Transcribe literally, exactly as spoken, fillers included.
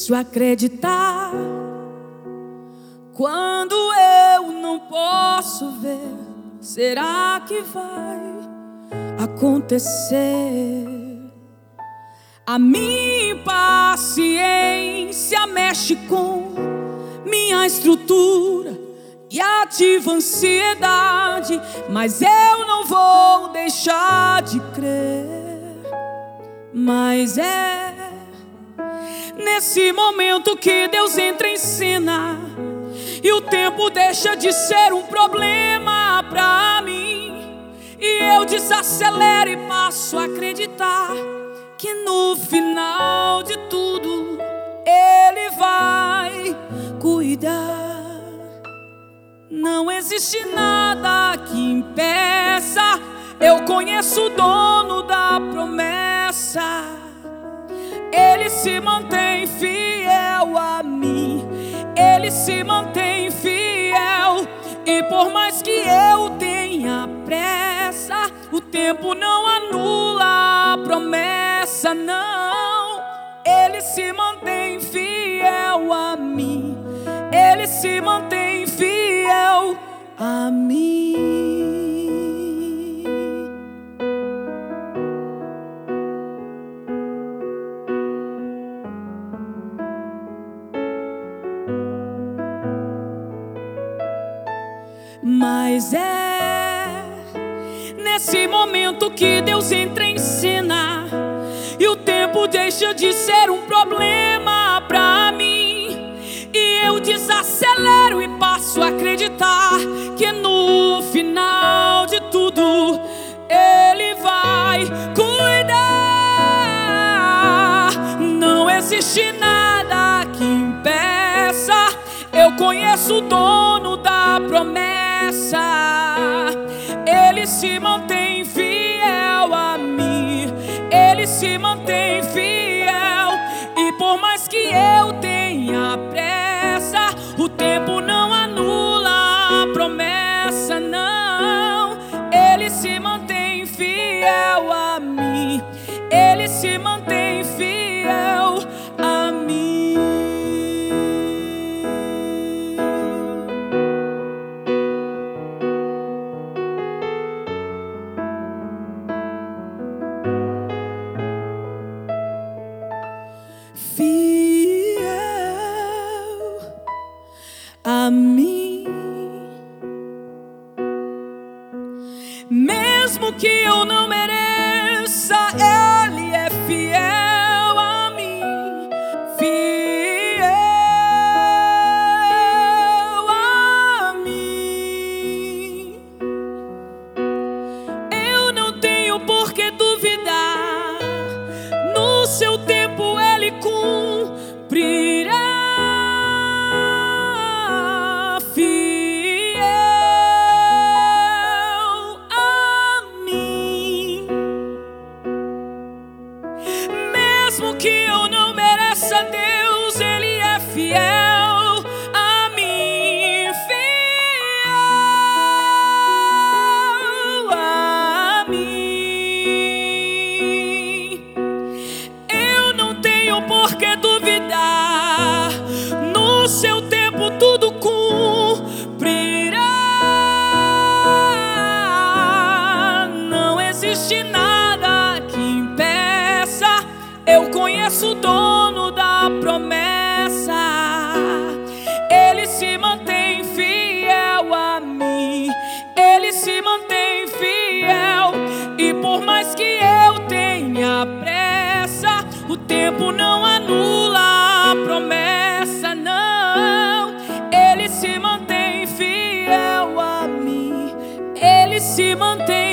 posso acreditar quando eu não posso ver. Será que vai acontecer? A minha impaciência mexe com minha estrutura e ativa ansiedade, mas eu não vou deixar de crer. Mas é nesse momento que Deus entra em cena e o tempo deixa de ser um problema pra mim, e eu desacelero e passo a acreditar que no final de tudo Ele vai cuidar. Não existe nada que impeça, eu conheço o dono da promessa. Ele se mantém fiel a mim, Ele se mantém fiel. E por mais que eu tenha pressa, o tempo não anula a promessa, não. Ele se mantém fiel a mim, Ele se mantém fiel a mim. Mas é nesse momento que Deus entra em cena e o tempo deixa de ser um problema pra mim, e eu desacelero e passo a acreditar que no final de tudo Ele vai cuidar. Não existe nada que impeça, eu conheço o dono da promessa. Ele se mantém fiel a mim, Ele se mantém fiel. E por mais que eu tenha pressa, o tempo não anula a promessa, não. Ele se mantém fiel a mim, Ele se mantém fiel a mim. Fiel a mim, mesmo que eu não mereça, Ele é fiel a mim. Fiel a mim, eu não tenho por que duvidar, no seu tempo Ele cumprirá. Fiel a mim, mesmo que eu não mereça, Deus, Ele é fiel a mim. Fiel a mim, eu não tenho por que duvidar, no seu tempo tudo cumprirá. Não existe nada que impeça, eu conheço o dono da promessa. Ele se mantém fiel a mim, Ele se mantém fiel. E por mais que eu tenha pressa, o tempo não anula a promessa, não. Ele se mantém fiel a mim, Ele se mantém